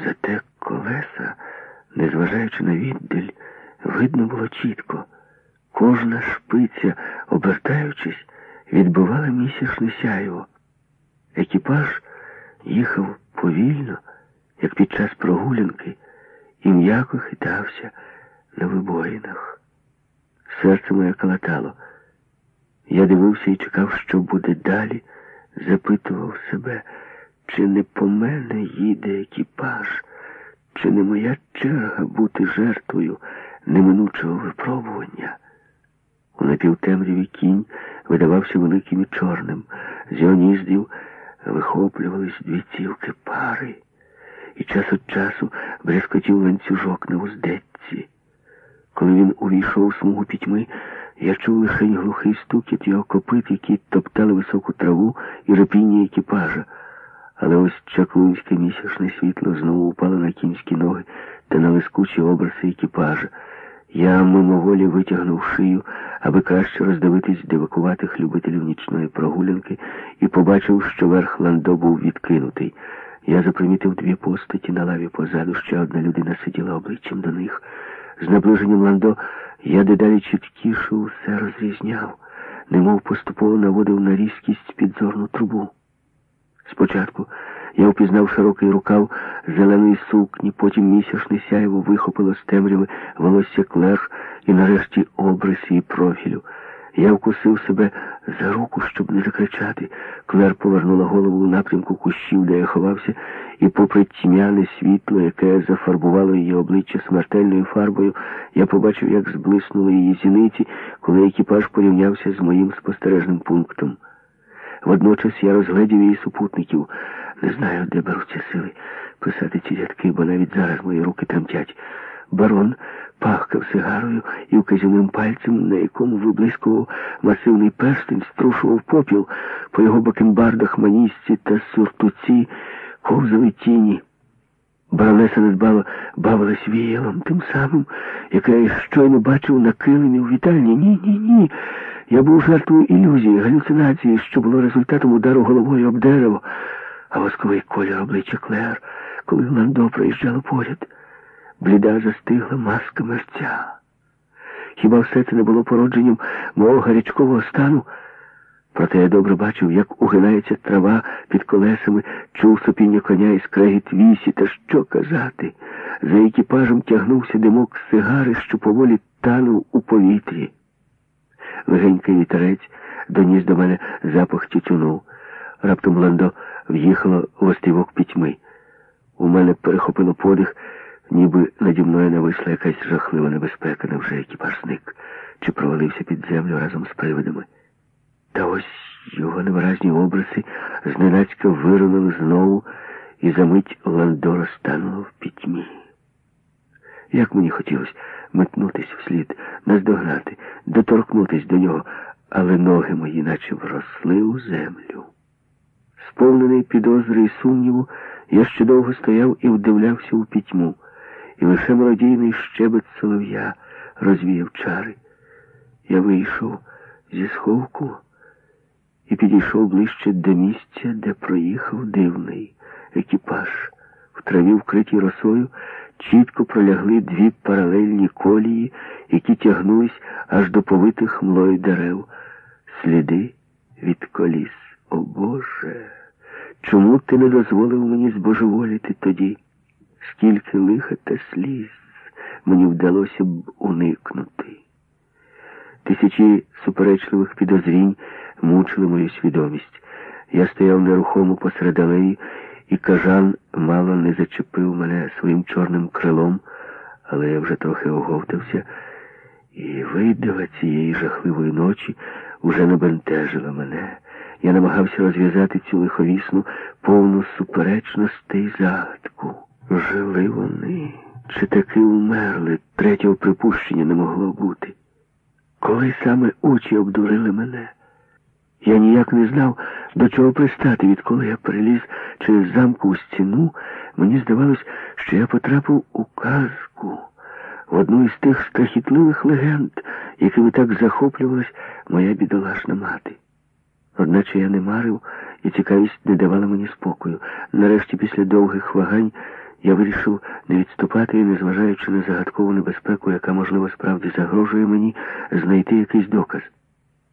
Зате колеса, незважаючи на віддаль, видно було чітко. Кожна шпиця, обертаючись, відбивала місячне сяйво. Екіпаж їхав повільно, як під час прогулянки, і м'яко хитався на вибоїнах. Серце моє калатало. Я дивився і чекав, що буде далі, запитував себе, чи не по мене їде екіпаж, чи не моя черга бути жертвою неминучого випробування. У напівтемряві кінь видавався великим і чорним. З його ніздів вихоплювались дві цівки пари, і час від часу брязкотів ланцюжок на вуздечці. Коли він увійшов у смугу пітьми, я чув лишень глухий стукіт його копит, які топтали високу траву, і репіння екіпажа. Але ось чаклунське місячне світло знову упало на кінські ноги та на лискучі обриси екіпажа. Я мимоволі витягнув шию, аби краще роздивитись дивакуватих любителів нічної прогулянки, і побачив, що верх ландо був відкинутий. Я запримітив дві постаті на лаві позаду, ще одна людина сиділа обличчям до них. З наближенням ландо я дедалі чіткіше усе розрізняв, немов поступово наводив на різкість підзорну трубу. Спочатку я впізнав широкий рукав зеленої сукні, потім місячне сяйво вихопило з темряви волосся Клер і нарешті обриси і профілю. Я вкусив себе за руку, щоб не закричати. Клер повернула голову у напрямку кущів, де я ховався, і попри тьмяне світло, яке зафарбувало її обличчя смертельною фарбою, я побачив, як зблиснули її зіниці, коли екіпаж порівнявся з моїм спостережним пунктом. Водночас я розглядів її супутників. Не знаю, де беруться сили писати ці рядки, бо навіть зараз мої руки тремтять. Барон пахкав сигарою і вказівним пальцем, на якому виблискував масивний перстень, струшував попіл. По його бакенбардах, манісці та суртуці ковзали тіні. Баронеса недбало бавилась віялом, тим самим, яке я щойно бачив на килимі у вітальні. Ні. Я був жертвою ілюзії, галюцинації, що було результатом удару головою об дерево. А восковий колір обличчя Клер, коли ландо проїжджало поряд. Бліда застигла маска мерця. Хіба все це не було породженням мого гарячкового стану? Проте я добре бачив, як угинається трава під колесами, чув сопіння коня і скрегіт вісі, та що казати. За екіпажем тягнувся димок сигари, що поволі танув у повітрі. Легенький вітерець доніс до мене запах тютюну. Раптом ландо в'їхало в острівок пітьми. У мене перехопило подих, ніби наді мною нависла якась жахлива небезпека. Невже екіпаж зник, чи провалився під землю разом з привидами? Та ось його невиразні обриси зненацька виринули знову, і за мить ландо розтануло в пітьмі. Як мені хотілося метнутись вслід, наздогнати, доторкнутись до нього, але ноги мої наче вросли у землю. Сповнений підозри і сумніву, я ще довго стояв і вдивлявся у пітьму, і лише мелодійний щебет солов'я розвіяв чари. Я вийшов зі сховку і підійшов ближче до місця, де проїхав дивний екіпаж. В траві, вкритій росою, чітко пролягли дві паралельні колії, які тягнулись аж до повитих млою дерев. Сліди від коліс. О, Боже! Чому ти не дозволив мені збожеволіти тоді? Скільки лиха та сліз мені вдалося б уникнути. Тисячі суперечливих підозрінь мучили мою свідомість. Я стояв нерухомо посеред алеї, і кажан мало не зачепив мене своїм чорним крилом, але я вже трохи оговтався, і видива цієї жахливої ночі уже не бентежила мене. Я намагався розв'язати цю лиховісну, повну суперечностей загадку. Жили вони, чи таки умерли? Третього припущення не могло бути. Коли саме очі обдурили мене? Я ніяк не знав, до чого пристати. Відколи я переліз через замкову стіну, мені здавалось, що я потрапив у казку, в одну із тих страхітливих легенд, якими так захоплювалась моя бідолашна мати. Одначе я не марив, і цікавість не давала мені спокою. Нарешті, після довгих вагань, я вирішив не відступати і, незважаючи на загадкову небезпеку, яка, можливо, справді загрожує мені, знайти якийсь доказ.